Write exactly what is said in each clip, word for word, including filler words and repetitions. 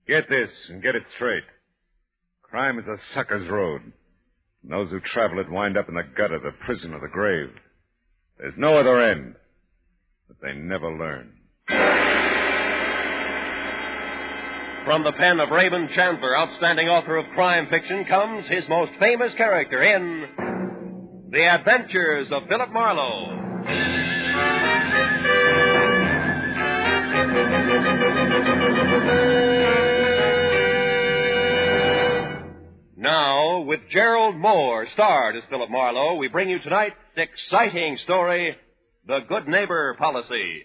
Get this and get it straight. Crime is a sucker's road. And those who travel it wind up in the gutter, the prison, or the grave. There's no other end. But they never learn. From the pen of Raymond Chandler, outstanding author of crime fiction, comes his most famous character in The Adventures of Philip Marlowe. Now, with Gerald Moore, starred as Philip Marlowe, we bring you tonight's exciting story, The Good Neighbor Policy.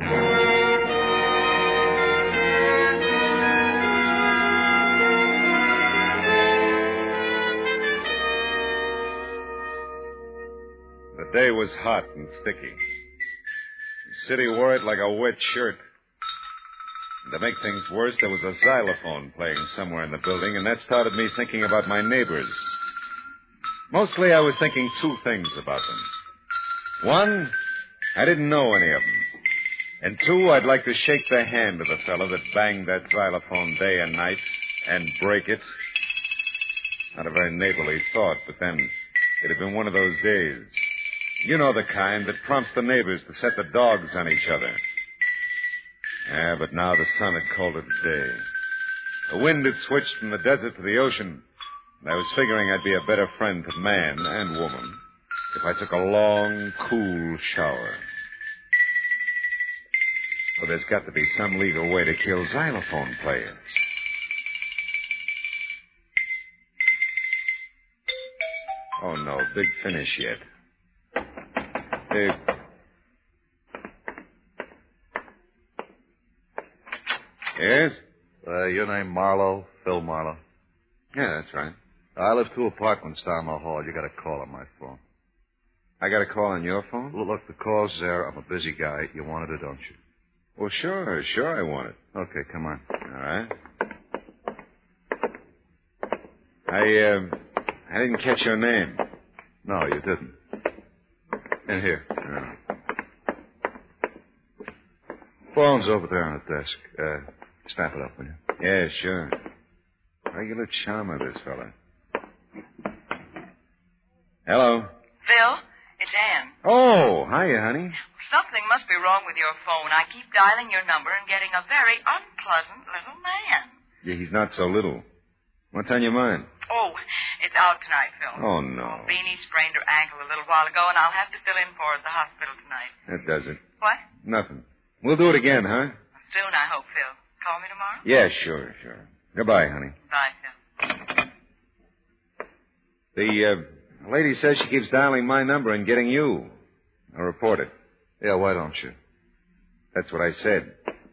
The day was hot and sticky. The city wore it like a wet shirt. And to make things worse, there was a xylophone playing somewhere in the building, and that started me thinking about my neighbors. Mostly I was thinking two things about them. One, I didn't know any of them. And two, I'd like to shake the hand of the fellow that banged that xylophone day and night and break it. Not a very neighborly thought, but then it had been one of those days. You know the kind that prompts the neighbors to set the dogs on each other. Yeah, but now the sun had called it day. The wind had switched from the desert to the ocean, and I was figuring I'd be a better friend to man and woman if I took a long, cool shower. Well, there's got to be some legal way to kill xylophone players. Oh, no, big finish yet. Hey. Yes? Uh, your name Marlowe? Phil Marlowe? Yeah, that's right. I live two apartments down the hall. You got a call on my phone. I got a call on your phone? Look, look, the call's there. I'm a busy guy. You wanted it, don't you? Well, sure, sure I want it. Okay, come on. All right. I, uh, I didn't catch your name. No, you didn't. In here. Oh. Phone's over there on the desk. Uh, snap it up, will you? Yeah, sure. Regular charmer, this fella. Hello. Phil, it's Ann. Oh, hiya, honey. Something must be wrong with your phone. I keep dialing your number and getting a very unpleasant little man. Yeah, he's not so little. What's on your mind? Oh, it's out tonight, Phil. Oh, no. Beanie sprained her ankle a little while ago, and I'll have to fill in for her at the hospital tonight. That does it. What? Nothing. We'll do it again, huh? Soon, I hope, Phil. Call me tomorrow? Yeah, sure, sure. Goodbye, honey. Bye, Phil. The uh, lady says she keeps dialing my number and getting you. I'll report it. Yeah, why don't you? That's what I said.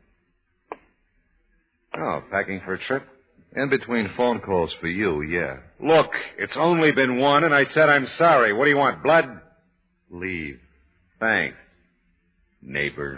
Oh, packing for a trip? In between phone calls for you, yeah. Look, it's only been one, and I said I'm sorry. What do you want, blood? Leave. Thanks, neighbor.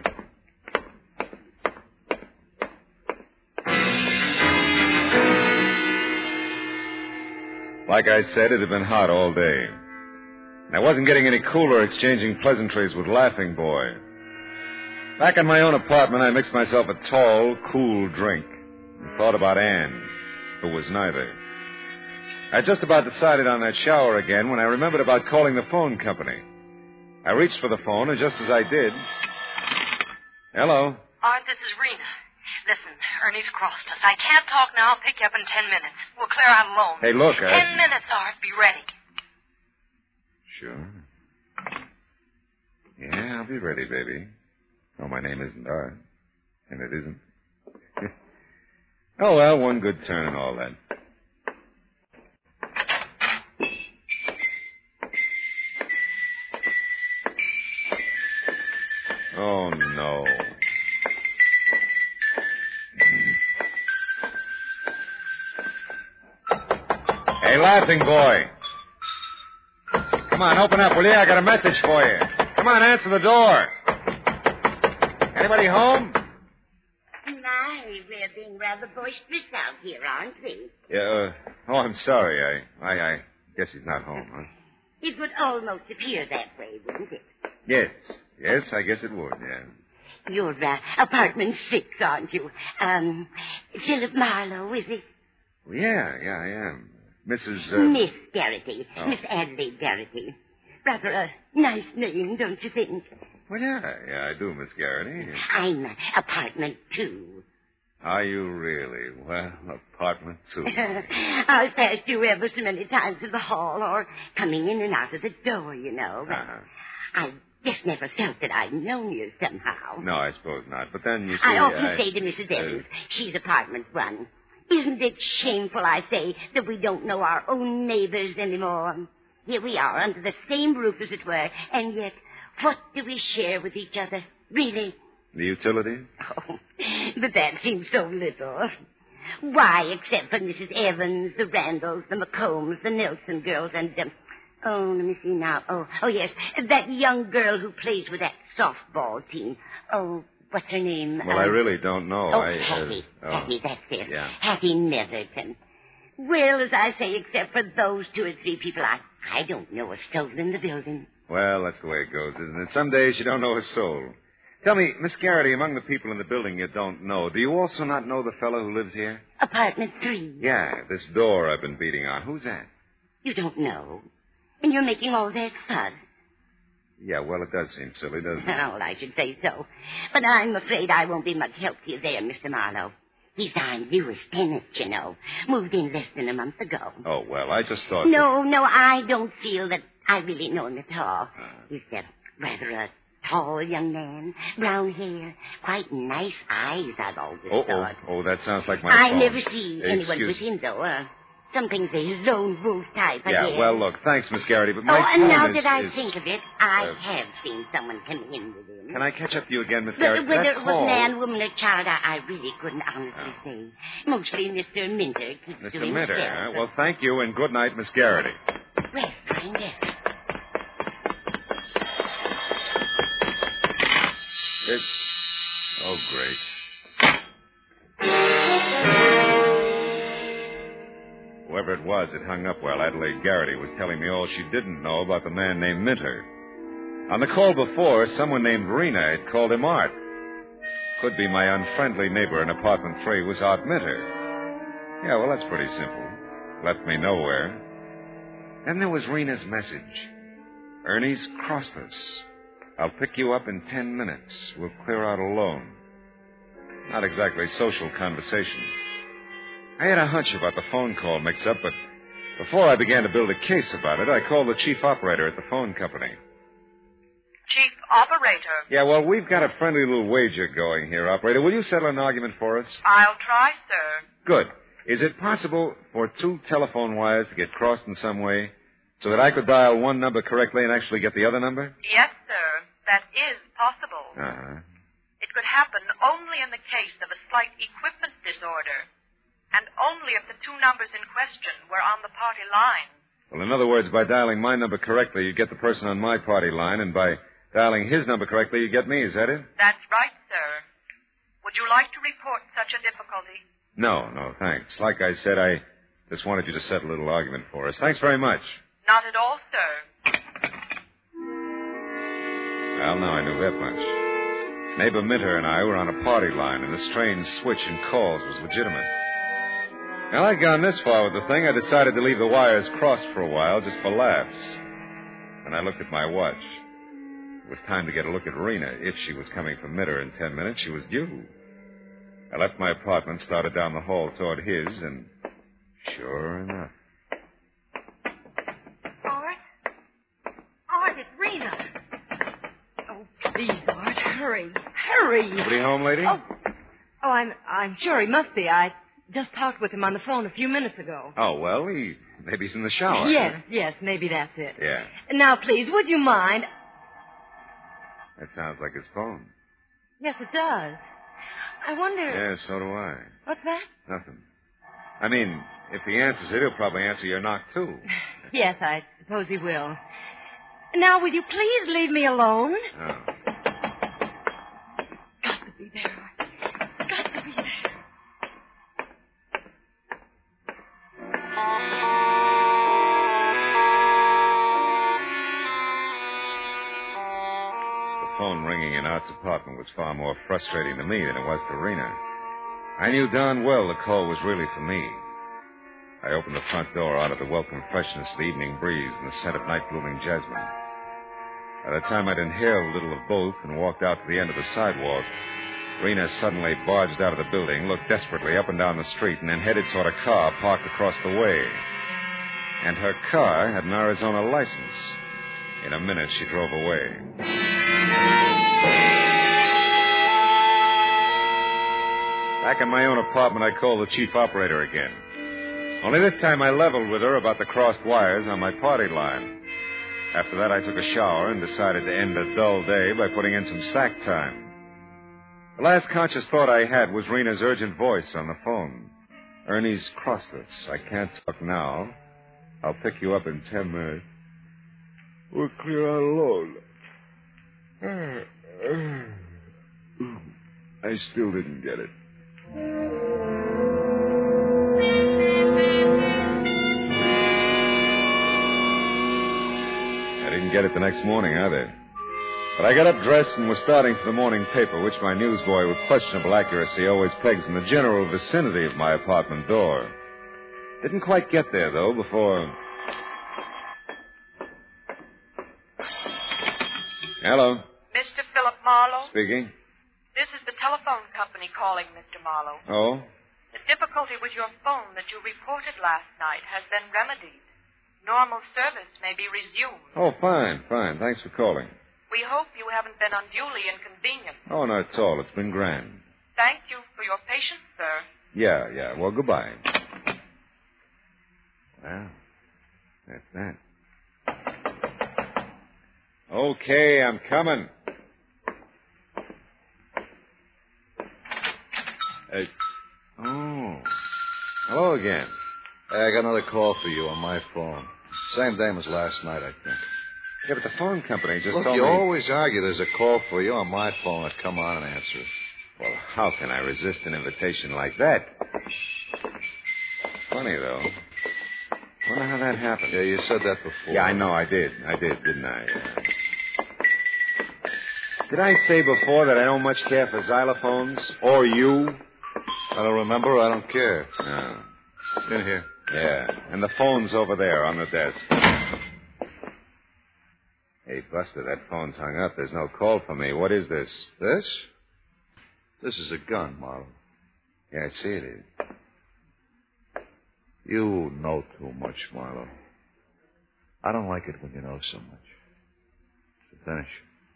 Like I said, it had been hot all day. And I wasn't getting any cooler exchanging pleasantries with Laughing Boy. Back in my own apartment, I mixed myself a tall, cool drink and thought about Ann, who was neither. I just about decided on that shower again when I remembered about calling the phone company. I reached for the phone, and just as I did... Hello? Art, this is Rena. Listen, Ernie's crossed us. I can't talk now. I'll pick you up in ten minutes. We'll clear out alone. Hey, look, I... Ten minutes, Art. Be ready. Sure. Yeah, I'll be ready, baby. Oh, my name isn't Art. And it isn't. Oh, well, one good turn and all that. Oh, no. Hey, Laughing Boy. Come on, open up, will you? I got a message for you. Come on, answer the door. Anybody home? My, we're being rather boisterous out here, aren't we? Yeah, uh, oh, I'm sorry. I, I, I guess he's not home, huh? It would almost appear that way, wouldn't it? Yes. Yes, I guess it would, yeah. You're uh, apartment six, aren't you? Um, Philip Marlowe, is it? Well, yeah, yeah, I am. Missus Uh... Miss Garrity. Oh. Miss Adelaide Garrity. Rather a nice name, don't you think? Well, yeah, yeah, I do, Miss Garrity. I'm uh, apartment two. Are you really? Well, apartment two. I've passed you ever so many times in the hall or coming in and out of the door, you know. But Uh-huh. I just never felt that I'd known you somehow. No, I suppose not. But then, you see... I often I- say to Missus uh, Evans, she's apartment one, isn't it shameful, I say, that we don't know our own neighbors anymore? Here we are, under the same roof, as it were, and yet, what do we share with each other, really? The utilities? Oh, but that seems so little. Why, except for Missus Evans, the Randalls, the McCombs, the Nelson girls, and, um, oh, let me see now. Oh, oh, yes, that young girl who plays with that softball team. Oh, what's her name? Well, Um, I really don't know. Oh, I, uh, Hattie. oh. Hattie, that's it. Yeah. Hattie Netherton. Well, as I say, except for those two or three people, I, I don't know a soul in the building. Well, that's the way it goes, isn't it? Some days you don't know a soul. Tell me, Miss Garrity, among the people in the building you don't know, do you also not know the fellow who lives here? Apartment three. Yeah, this door I've been beating on. Who's that? You don't know. And you're making all that fuss. Yeah, well, it does seem silly, doesn't it? Well, I should say so. But I'm afraid I won't be much help to you there, Mister Marlowe. He's our newest tenant, you know. Moved in less than a month ago. Oh, well, I just thought... No, no, I don't feel that I really know him at all. He's uh, rather a tall young man, brown hair, quite nice eyes, I've always Oh, oh, thought. oh, that sounds like my I phone. never see anyone Excuse- with him, though. Uh, something the lone wolf type, I Yeah, guess. well, look, thanks, Miss Garrity, but my Oh, and phone now is, that I is- think of it, I uh, have seen someone come in with him. Can I catch up to you again, Miss But Garrity? whether That it was call- man, woman, or child, I, I really couldn't honestly say. Mostly Mister Minter keeps Mister doing Minter, himself. huh? Well, thank you, and good night, Miss Garrity. Well, find it. It... Oh, great. Whoever it was, it hung up while Adelaide Garrity was telling me all she didn't know about the man named Minter. On the call before, someone named Rena had called him Art. Could be my unfriendly neighbor in apartment three was Art Minter. Yeah, well, that's pretty simple. Left me nowhere. Then there was Rena's message. Ernie's crossed us. I'll pick you up in ten minutes. We'll clear out alone. Not exactly social conversation. I had a hunch about the phone call mix-up, but before I began to build a case about it, I called the chief operator at the phone company. Chief operator. Yeah, well, we've got a friendly little wager going here, operator. Will you settle an argument for us? I'll try, sir. Good. Is it possible for two telephone wires to get crossed in some way so that I could dial one number correctly and actually get the other number? Yes, sir. That is possible. Uh-huh. It could happen only in the case of a slight equipment disorder, and only if the two numbers in question were on the party line. Well, in other words, by dialing my number correctly, you get the person on my party line, and by dialing his number correctly, you get me. Is that it? That's right, sir. Would you like to report such a difficulty? No, no, thanks. Like I said, I just wanted you to settle a little argument for us. Thanks very much. Not at all, sir. Well, now I knew that much. Neighbor Minter and I were on a party line, and the strange switch in calls was legitimate. Now, I'd gone this far with the thing, I decided to leave the wires crossed for a while, just for laughs. And I looked at my watch. It was time to get a look at Rena. If she was coming from Minter in ten minutes, she was due. I left my apartment, started down the hall toward his, and sure enough. Art? Art, it's Rena. Oh, please, Art, hurry. Hurry. Nobody home, lady? Oh, oh, I'm I'm sure he must be. I just talked with him on the phone a few minutes ago. Oh, well, he maybe he's in the shower. Yes, yes, maybe that's it. Yeah. Now, please, would you mind? That sounds like his phone. Yes, it does. I wonder. Yeah, so do I. What's that? Nothing. I mean, if he answers it, he'll probably answer your knock, too. Yes, I suppose he will. Now, will you please leave me alone? Oh. Got to be there. Art. Got to be there. The phone ringing in Art's apartment was far more frustrating to me than it was to Rena. I knew darn well the call was really for me. I opened the front door out of the welcome freshness of the evening breeze and the scent of night-blooming jasmine. By the time I'd inhaled a little of both and walked out to the end of the sidewalk, Rena suddenly barged out of the building, looked desperately up and down the street, and then headed toward a car parked across the way. And her car had an Arizona license. In a minute, she drove away. Back in my own apartment, I called the chief operator again. Only this time I leveled with her about the crossed wires on my party line. After that, I took a shower and decided to end a dull day by putting in some sack time. The last conscious thought I had was Rena's urgent voice on the phone. Ernie's crossed us. I can't talk now. I'll pick you up in ten minutes. We're clear out alone. I still didn't get it. I didn't get it the next morning either. But I got up dressed and was starting for the morning paper, which my newsboy with questionable accuracy always pegs in the general vicinity of my apartment door. Didn't quite get there, though, before... Hello. Mister Philip Marlowe? Speaking. This is the telephone company calling, Mister Marlowe. Oh? The difficulty with your phone that you reported last night has been remedied. Normal service may be resumed. Oh, fine, fine. Thanks for calling. We hope you haven't been unduly inconvenienced. Oh, not at all. It's been grand. Thank you for your patience, sir. Yeah, yeah. Well, goodbye. Well, that's that. Okay, I'm coming. Hey. Oh. Hello again. Hey, I got another call for you on my phone. Same name as last night, I think. Yeah, but the phone company just Look, told you me... always argue there's a call for you on my phone. I'd come on and answer it. Well, how can I resist an invitation like that? Funny, though. Wonder how that happened. Yeah, you said that before. Yeah, I know I did. I did, didn't I? Uh... Did I say before that I don't much care for xylophones? Or you? I don't remember. I don't care. No. In here. Yeah, and the phone's over there on the desk. Hey, Buster, that phone's hung up. There's no call for me. What is this? This? This is a gun, Marlowe. Yeah, I see it is. You know too much, Marlowe. I don't like it when you know so much. So finish.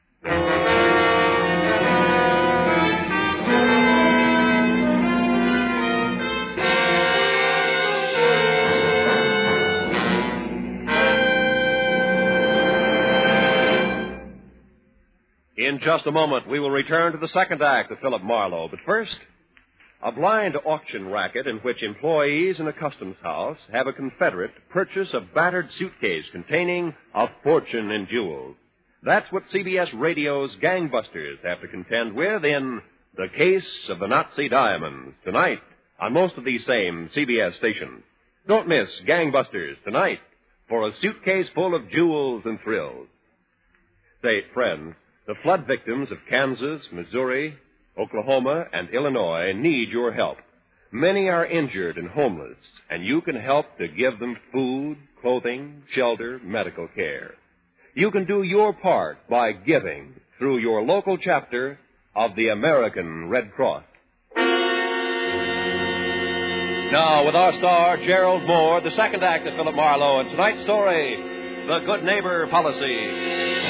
In just a moment, we will return to the second act of Philip Marlowe. But first, a blind auction racket in which employees in a customs house have a confederate purchase a battered suitcase containing a fortune in jewels. That's what C B S Radio's Gangbusters have to contend with in The Case of the Nazi Diamonds, tonight on most of these same C B S stations. Don't miss Gangbusters tonight for a suitcase full of jewels and thrills. Say, friends, the flood victims of Kansas, Missouri, Oklahoma, and Illinois need your help. Many are injured and homeless, and you can help to give them food, clothing, shelter, medical care. You can do your part by giving through your local chapter of the American Red Cross. Now, with our star, Gerald Moore, the second act of Philip Marlowe, and tonight's story, The Good Neighbor Policy.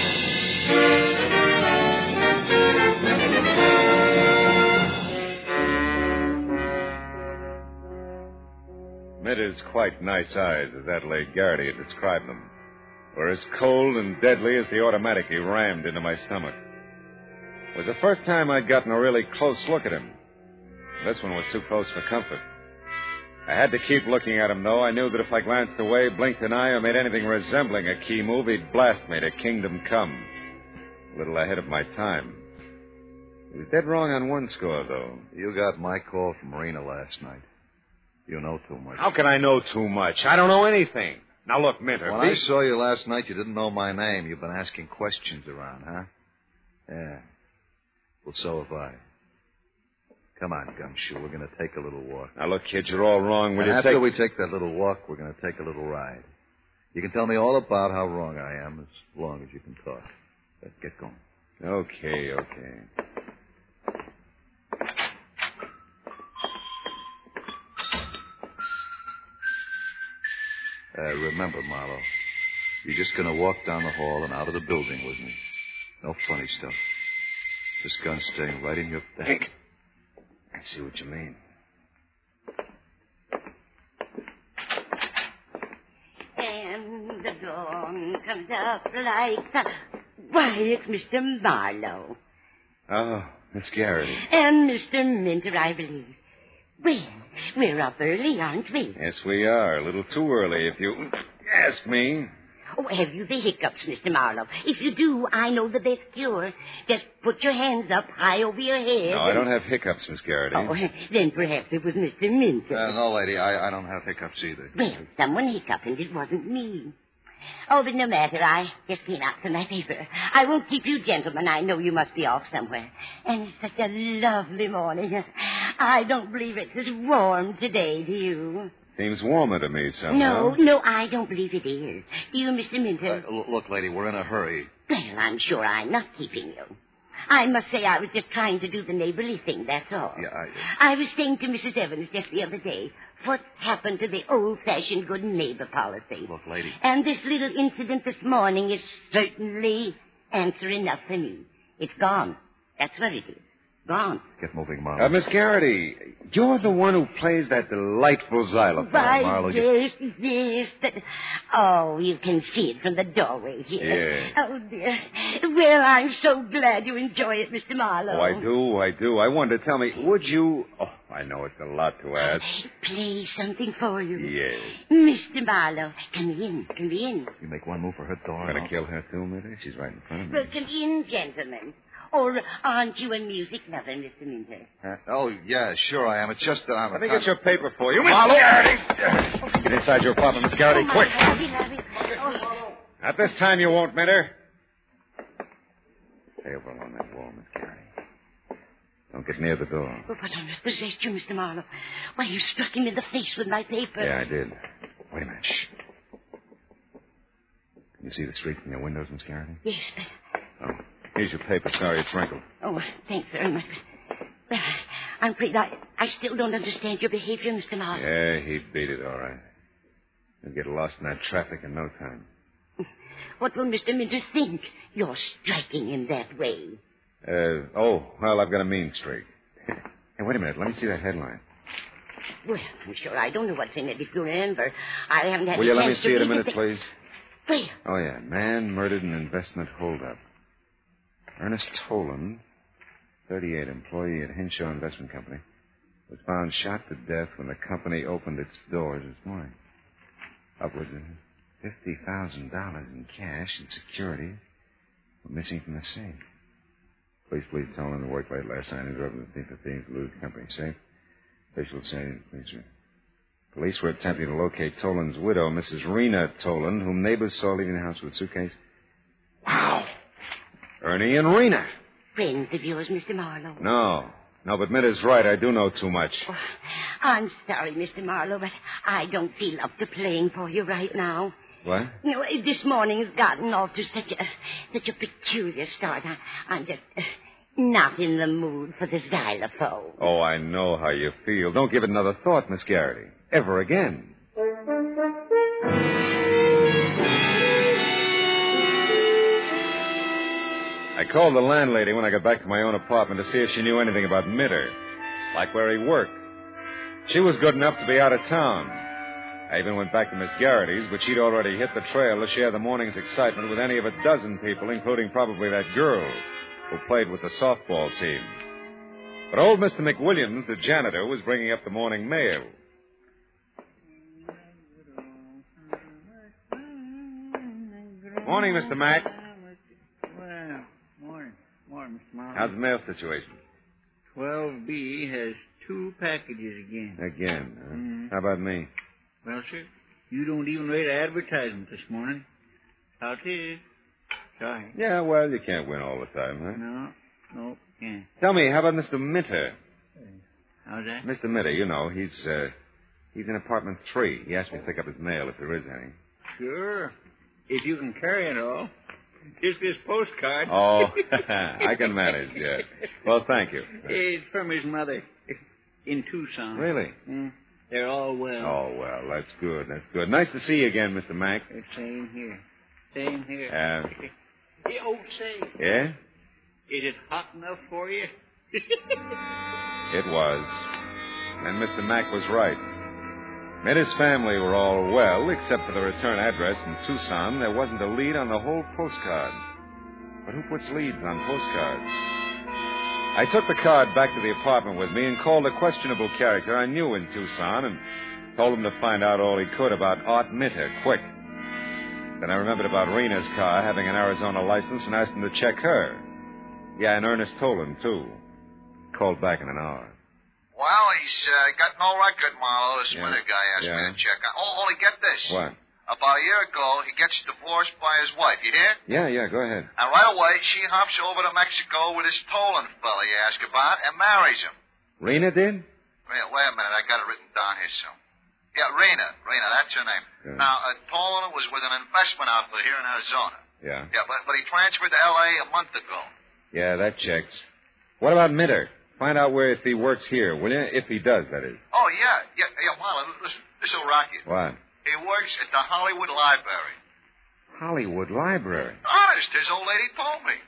Mitter's quite nice eyes, as Adelaide Garrity had described them, were as cold and deadly as the automatic he rammed into my stomach. It was the first time I'd gotten a really close look at him. This one was too close for comfort. I had to keep looking at him, though. I knew that if I glanced away, blinked an eye, or made anything resembling a key move, he'd blast me to kingdom come. A little ahead of my time. He was dead wrong on one score, though. You got my call from Marina last night. You know too much. How can I know too much? I don't know anything. Now, look, Minter. When I saw you last night, you didn't know my name. You've been asking questions around, huh? Yeah. Well, so have I. Come on, Gumshoe. We're going to take a little walk. Now, look, kid, you're all wrong. Will and you after take... we take that little walk, we're going to take a little ride. You can tell me all about how wrong I am as long as you can talk. Let's get going. Okay, okay. Uh, remember, Marlowe, you're just going to walk down the hall and out of the building with me. No funny stuff. This gun staying right in your back. I see what you mean. And the dawn comes up like the... Why, it's Mister Marlowe. Oh, Miss Garrity. And Mister Minter, I believe. Well, we're up early, aren't we? Yes, we are. A little too early, if you ask me. Oh, have you the hiccups, Mister Marlowe? If you do, I know the best cure. Just put your hands up high over your head. No, and... I don't have hiccups, Miss Garrity. Oh, then perhaps it was Mister Minter. Uh, no, lady, I, I don't have hiccups either. Well, someone hiccuped, and it wasn't me. Oh, but no matter. I just came out for my paper. I won't keep you gentlemen. I know you must be off somewhere. And it's such a lovely morning. I don't believe it's as warm today, do you? Seems warmer to me somehow. No, no, I don't believe it is. Do you, Mister Minter? Uh, l- look, lady, we're in a hurry. Well, I'm sure I'm not keeping you. I must say I was just trying to do the neighborly thing, that's all. Yeah, I... I was saying to Missus Evans just the other day, what happened to the old-fashioned good neighbor policy? Look, lady... And this little incident this morning is certainly answer enough for me. It's gone. That's what it is. Gone. Get moving, Marlowe. Uh, Miss Garrity, you're the one who plays that delightful xylophone. Why, Marlowe, yes, yes. That... Oh, you can see it from the doorway here. Yes. Oh, dear. Well, I'm so glad you enjoy it, Mister Marlowe. Oh, I do, I do. I wanted to tell me, would you... Oh, I know it's a lot to ask. Play something for you. Yes. Mister Marlowe, come in, come in. You make one move for her door. Gonna I'll- kill her too, maybe? She's right in front of me. Well, come in, gentlemen. Or aren't you a music lover, Mister Minter? Uh, oh, yeah, sure I am. It's just that I'm... Let me get your paper for you, Miss Garrity. Get inside your apartment, Miss Garrity, oh, quick. Harvey, Harvey. Oh. Not this time you won't, Minter. Stay over along that wall, Miss Garrity. Don't get near the door. Oh, what on earth possessed you, Mister Marlowe? Why, you struck him in the face with my paper. Yeah, I did. Wait a minute. Shh. Can you see the street from your windows, Miss Garrity? Yes, but... Oh, here's your paper. Sorry, it's wrinkled. Oh, thanks very much. Well, I'm afraid I, I still don't understand your behavior, Mister Marlowe. Yeah, he beat it, all right. You'll get lost in that traffic in no time. What will Mister Minter think? You're striking him that way. Uh, oh, well, I've got a mean streak. Hey, wait a minute. Let me see that headline. Well, I'm sure I don't know what's in it. If you remember, I haven't had Will a you let me chance to see it a read minute, the- please? Well, Oh, yeah. Man murdered in investment holdup. Ernest Toland, thirty-eight, employee at Henshaw Investment Company, was found shot to death when the company opened its doors this morning. Upwards of fifty thousand dollars in cash and securities were missing from the safe. Police believe Toland worked late last night and drove to the thief of thieves to lose the company safe. Officials say police were... Police were attempting to locate Toland's widow, Missus Rena Toland, whom neighbors saw leaving the house with a suitcase. Wow! Ernie and Rena. friends of yours, Mister Marlowe. No. No, but Minter's right. I do know too much. Oh, I'm sorry, Mister Marlowe, but I don't feel up to playing for you right now. What? You know, this morning's gotten off to such a such a peculiar start. I, I'm just uh, not in the mood for the xylophone. Oh, I know how you feel. Don't give it another thought, Miss Garrity. Ever again. I called the landlady when I got back to my own apartment to see if she knew anything about Minter, like where he worked. She was good enough to be out of town. I even went back to Miss Garrity's, but she'd already hit the trail to share the morning's excitement with any of a dozen people, including probably that girl who played with the softball team. But old Mister McWilliams, the janitor, was bringing up the morning mail. Morning, Mister Mack. Well, morning. Morning, Mister Marlowe. How's the mail situation? twelve B has two packages again. Again, huh? Mhm. How about me? Well, sir, you don't even read an advertisement this morning. How it is. Sorry. Yeah, well, you can't win all the time, huh? No, no. Yeah. Tell me, how about Mister Minter? How's that? Mister Minter, you know, he's, uh, he's in apartment three. He asked me to pick up his mail if there is any. Sure. If you can carry it all. Just this postcard. Oh, I can manage, yeah. Well, thank you. It's from his mother in Tucson. Really? Yeah. They're all well. Oh, well, that's good. That's good. Nice to see you again, Mister Mack. Same here. Same here. Uh, Hey, oh, say. yeah? Is it hot enough for you? It was. And Mister Mack was right. Minter's family were all well, except for the return address in Tucson. There wasn't a lead on the whole postcard. But who puts leads on postcards? I took the card back to the apartment with me and called a questionable character I knew in Tucson and told him to find out all he could about Art Minter, quick. Then I remembered about Rena's car having an Arizona license and asked him to check her. Yeah, and Ernest told him, too. Called back in an hour. Well, he's uh, got no record, Marlowe. This Yeah. Minter guy asked Yeah. me to check on. Oh, only get this. What? About a year ago, he gets divorced by his wife. You hear? Yeah, yeah, go ahead. And right away, she hops over to Mexico with this Tolan fella you ask about and marries him. Rena did? Wait, wait a minute. I got it written down here, so. Yeah, Rena. Rena, that's her name. Yeah. Now, uh, Tolan was with an investment outfit here in Arizona. Yeah. Yeah, but, but he transferred to L A a month ago. Yeah, that checks. What about Minter? Find out where if he works here, will you? If he does, that is. Oh, yeah. Yeah, yeah, Marlon, listen. This'll rock you. What? He works at the Hollywood Library. Hollywood Library. Honest, his old lady told me.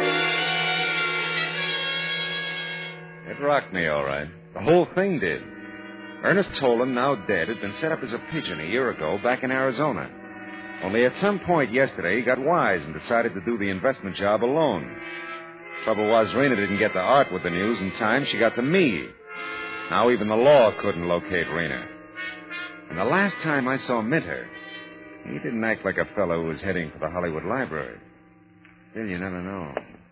It rocked me, all right. The whole thing did. Ernest Tolan, now dead, had been set up as a pigeon a year ago back in Arizona. Only at some point yesterday, he got wise and decided to do the investment job alone. Trouble was, Rena didn't get to Art with the news in time. She got to me. Now even the law couldn't locate Rena. And the last time I saw Minter, he didn't act like a fellow who was heading for the Hollywood Library. Still, you never know.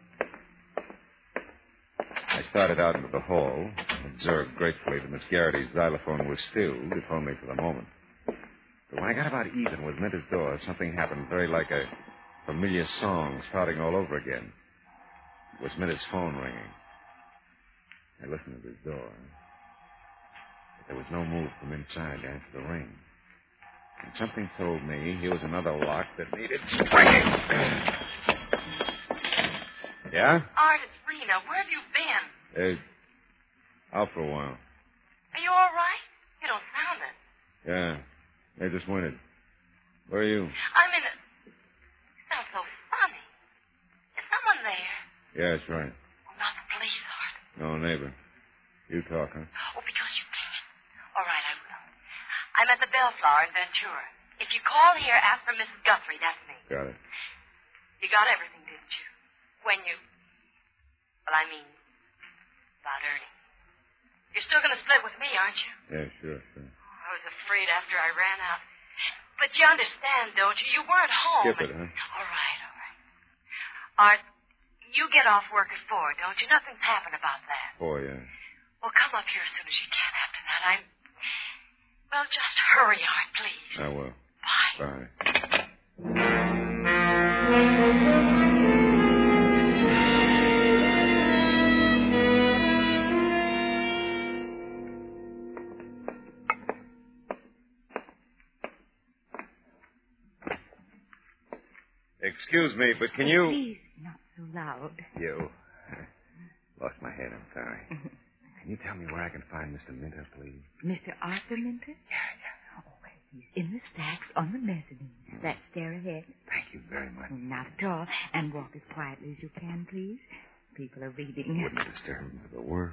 I started out into the hall, observed gratefully that Miss Garrity's xylophone was stilled, if only for the moment. But when I got about even with Minter's door, something happened very like a familiar song starting all over again. It was Minter's phone ringing. I listened to his door. But there was no move from inside to answer the ring. And something told me here was another lock that needed springing. Yeah? Art, it's Rena. Where have you been? Uh, out for a while. Are you all right? You don't sound it. Yeah. They just went it. Where are you? I'm in a... You sound so funny. Is someone there? Yeah, that's right. Oh, not the police, Art. No, neighbor. You talk, huh? Oh, because you can. All right, I will. I'm at the Bellflower in Ventura. If you call here, ask for Missus Guthrie. That's me. Got it. You got everything, didn't you? When you... Well, I mean, about Ernie. You're still going to split with me, aren't you? Yeah, sure, sure. Oh, I was afraid after I ran out. But you understand, don't you? You weren't home. Skip it, huh? All right, all right. Art, you get off work at four, don't you? Nothing's happened about that. Oh, yeah. Well, come up here as soon as you can after that. I'm... Well, just hurry, Art, please. I will. Bye. Bye. Excuse me, but can you... Please, not so loud. You. Lost my head, I'm sorry. Can you tell me where I can find Mister Minter, please? Mister Arthur Minter? Yeah, yeah. Oh, well, he's in the stacks on the mezzanine. That stair ahead. Thank you very much. Not at all. And walk as quietly as you can, please. People are reading. Wouldn't disturb him for the world.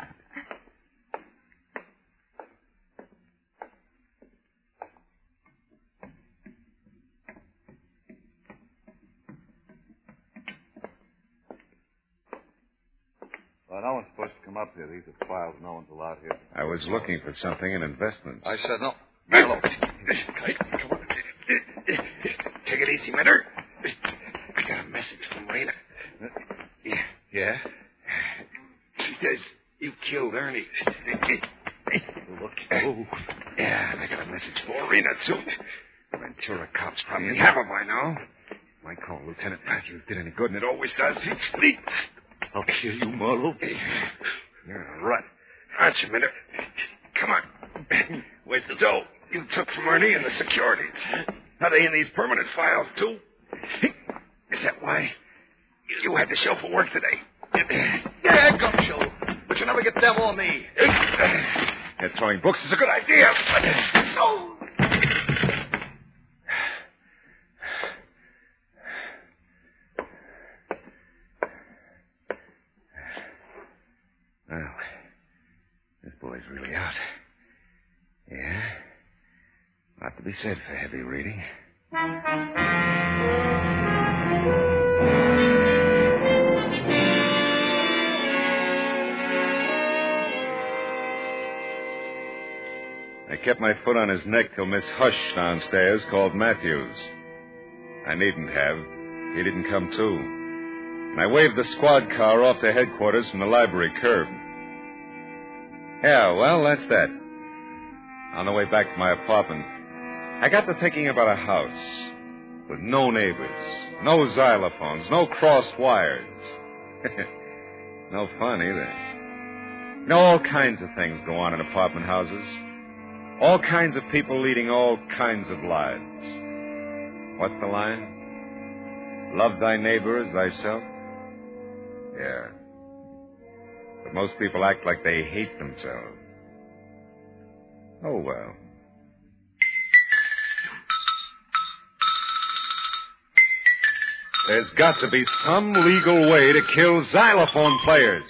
Well, no one's supposed to come up here. These are files. No one's allowed here. I was looking for something in investments. I said no. Marlowe. Come on. Take it easy, Minter. I got a message from Rena. Yeah? She says you killed Ernie. Look. Oh. Yeah, and I got a message for Rena, too. The Ventura cops probably have her by now. Might call Lieutenant Matthews did any good, and it always does. He, I'll kill you, Marlowe. You're in a rut, aren't you, Minter? Come on. Where's the dough you took from Ernie and the security? Are they in these permanent files, too? Is that why you had to show for work today? Yeah, go show. But you never get them or me. That throwing books is a good idea. Oh. Well, this boy's really out. Yeah. Not to be said for heavy reading. I kept my foot on his neck till Miss Hush downstairs called Matthews. I needn't have. He didn't come too. And I waved the squad car off to headquarters from the library curb. Yeah, well, that's that. On the way back to my apartment, I got to thinking about a house with no neighbors, no xylophones, no crossed wires. No fun either. You know, all kinds of things go on in apartment houses. All kinds of people leading all kinds of lives. What's the line? Love thy neighbor as thyself? Yeah. But most people act like they hate themselves. Oh, well. There's got to be some legal way to kill xylophone players.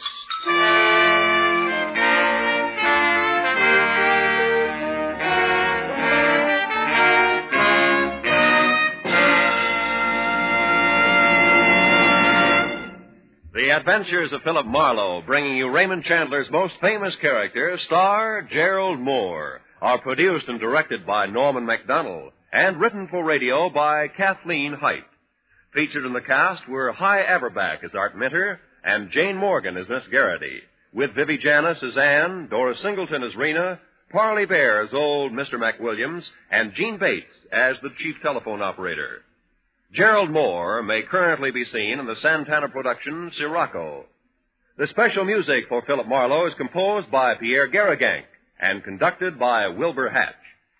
The Adventures of Philip Marlowe, bringing you Raymond Chandler's most famous character, star Gerald Moore, are produced and directed by Norman MacDonald and written for radio by Kathleen Height. Featured in the cast were Hy Averback as Art Minter and Jane Morgan as Miss Garrity, with Vivi Janis as Anne, Dora Singleton as Rena, Parley Bear as old Mister McWilliams, and Gene Bates as the chief telephone operator. Gerald Moore may currently be seen in the Santana production Sirocco. The special music for Philip Marlowe is composed by Pierre Garrigank and conducted by Wilbur Hatch.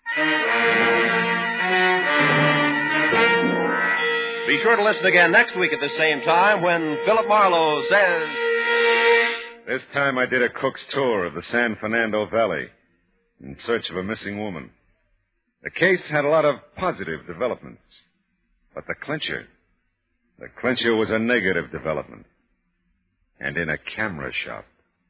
Be sure to listen again next week at the same time when Philip Marlowe says... This time I did a cook's tour of the San Fernando Valley in search of a missing woman. The case had a lot of positive developments. But the clincher, the clincher was a negative development. And in a camera shop.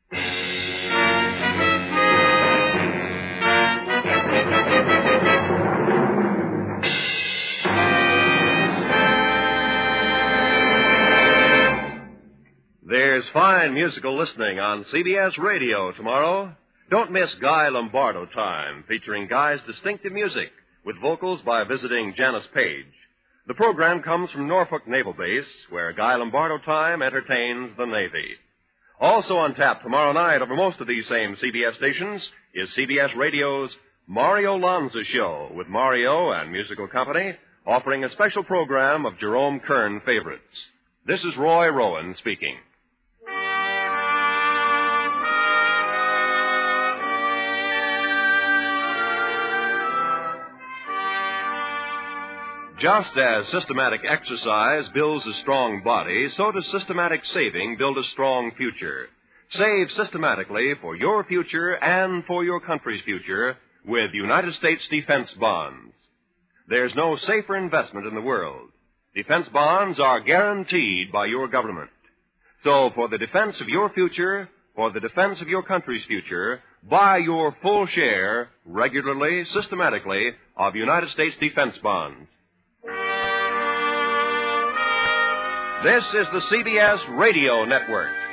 There's fine musical listening on C B S Radio tomorrow. Don't miss Guy Lombardo Time, featuring Guy's distinctive music with vocals by visiting Janice Page. The program comes from Norfolk Naval Base, where Guy Lombardo Time entertains the Navy. Also on tap tomorrow night over most of these same C B S stations is C B S Radio's Mario Lanza Show, with Mario and musical company offering a special program of Jerome Kern favorites. This is Roy Rowan speaking. Just as systematic exercise builds a strong body, so does systematic saving build a strong future. Save systematically for your future and for your country's future with United States defense bonds. There's no safer investment in the world. Defense bonds are guaranteed by your government. So for the defense of your future, for the defense of your country's future, buy your full share regularly, systematically, of United States defense bonds. This is the C B S Radio Network.